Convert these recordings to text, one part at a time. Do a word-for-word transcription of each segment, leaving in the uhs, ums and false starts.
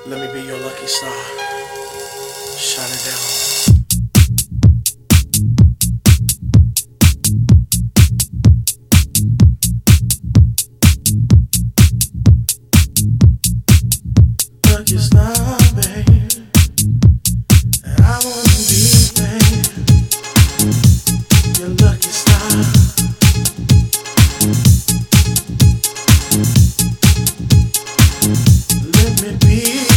Let me be your lucky star, shining down. Lucky star, babe. I wanna be, babe, your lucky star. Let me be.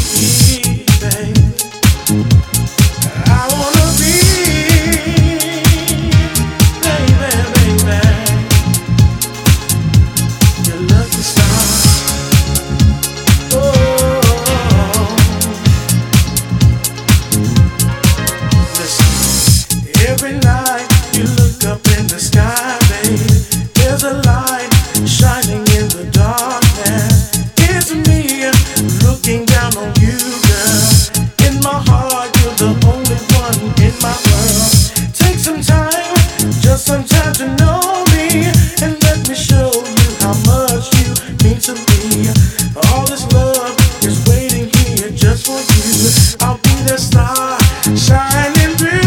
Every night you look up in the sky, babe, there's a light shining in the darkness. It's me looking down on you, girl. In my heart, you're the only one in my world. Take some time, just some time to know me, and let me show you how much you mean to me. All this love is waiting here just for you. I'll be the star shining through.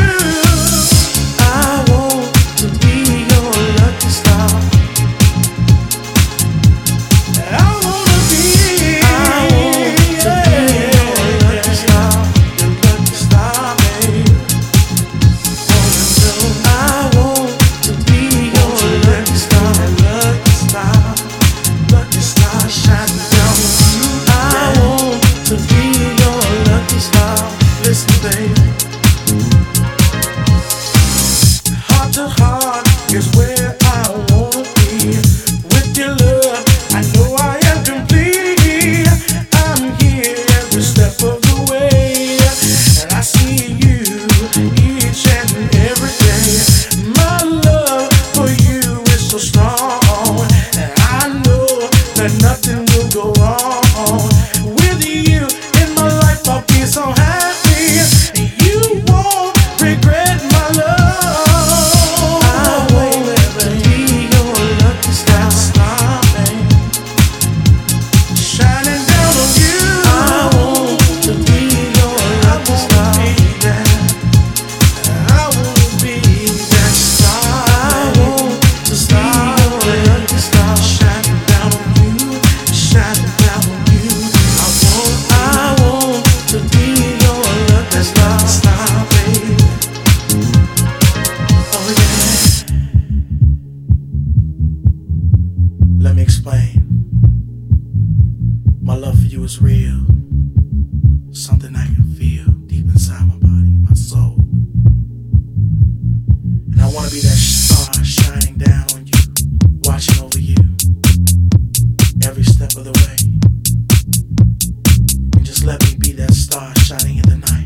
Heart to heart is where I wanna be. With your love, I know I am complete. I'm here every step of the way, and I see you each and every day. My love for you is so strong, and I know that nothing will go wrong. With you in my life, I'll be so happy. You won't regret my love. Let me explain. My love for you is real. Something I can feel deep inside my body, my soul. And I want to be that star shining down on you, watching over you every step of the way. And just let me be that star shining in the night.